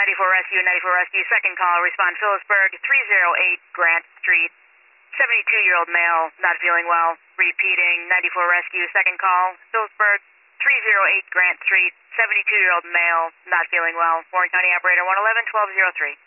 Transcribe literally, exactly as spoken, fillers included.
ninety-four Rescue, ninety-four Rescue, second call, respond Phillipsburg, three oh eight Grant Street, seventy-two-year-old male, not feeling well. Repeating, ninety-four Rescue, second call, Phillipsburg, three oh eight Grant Street, seventy-two-year-old male, not feeling well. Warren County Operator one eleven, twelve oh three.